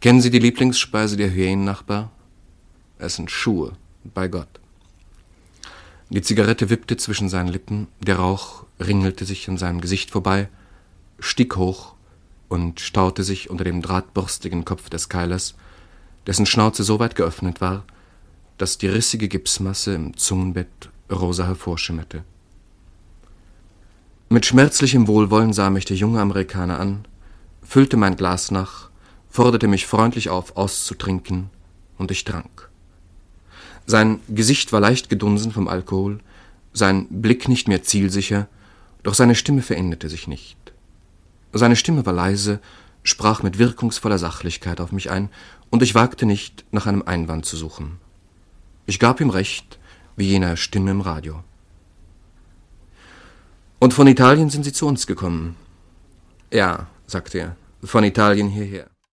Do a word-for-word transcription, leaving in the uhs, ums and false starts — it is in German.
Kennen Sie die Lieblingsspeise der Hyänennachbar? Es sind Schuhe, bei Gott. Die Zigarette wippte zwischen seinen Lippen, der Rauch ringelte sich an seinem Gesicht vorbei, stieg hoch und staute sich unter dem drahtborstigen Kopf des Keilers, dessen Schnauze so weit geöffnet war, dass die rissige Gipsmasse im Zungenbett rosa hervorschimmerte. Mit schmerzlichem Wohlwollen sah mich der junge Amerikaner an, füllte mein Glas nach, forderte mich freundlich auf, auszutrinken, und ich trank. Sein Gesicht war leicht gedunsen vom Alkohol, sein Blick nicht mehr zielsicher, doch seine Stimme veränderte sich nicht. Seine Stimme war leise, sprach mit wirkungsvoller Sachlichkeit auf mich ein, und ich wagte nicht, nach einem Einwand zu suchen. Ich gab ihm recht, wie jener Stimme im Radio. »Und von Italien sind Sie zu uns gekommen?« »Ja«, sagte er, »von Italien hierher.«